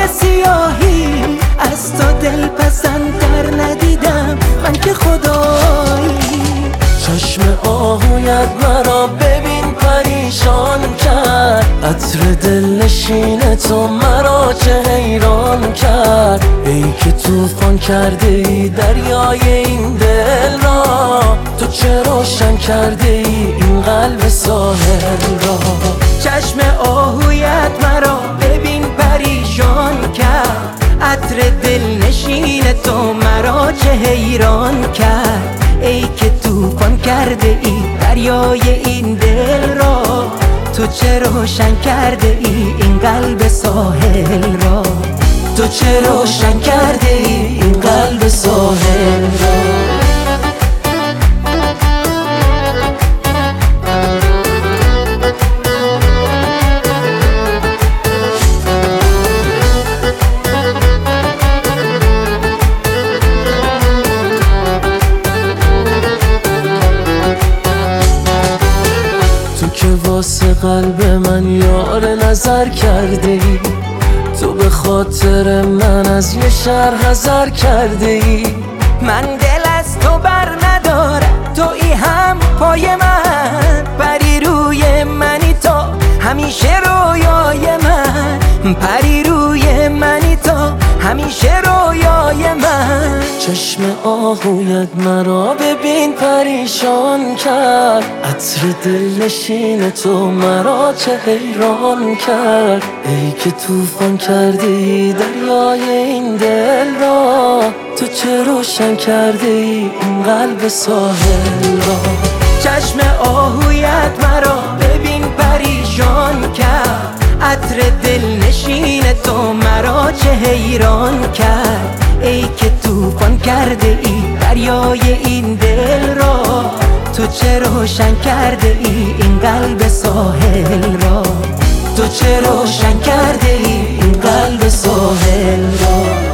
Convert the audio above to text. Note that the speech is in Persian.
سیاهی از تو دل پسندتر ندیدم من که خدایی. چشم آهویت مرا ببین پریشان کرد، عطر دلنشین تو مرا چه حیران کرد. ای که طوفان کرده ای دریای این دل را، تو چه روشن کرده ای این قلب ساحل را. چشم آهویت مرا ببین پریشان کرد، عطر دلنشین تو مرا چه حیران کرد. ای که طوفان کرده ای دریای این دل را، تو چه روشن کرده ای این قلب ساحل را. تو چه روشن کرده ای این قلب ساحل را. که واسه قلب من یار نظر کرده ای، تو به خاطر من از یه شهر حذر کرده ای. من دل از تو بر ندارم، تویی هم پای من، پری روی منی تو همیشه رویای من، پری روی منی تو همیشه رویای من. چشم آهویت مرا ببین پریشان کرد، عطر دلنشین تو مرا چه حیران کرد. ای که طوفان کرده ای دریای این دل را، تو چه روشن کرده ای این قلب ساحل را. چشم آهویت مرا ببین پریشان کرد، عطر دلنشین تو مرا چه حیران کرد. ای که طوفان کرده ای دریای این دل را، تو چه روشن کرده ای این قلب ساحل را. تو چه روشن کرده ای این قلب ساحل را.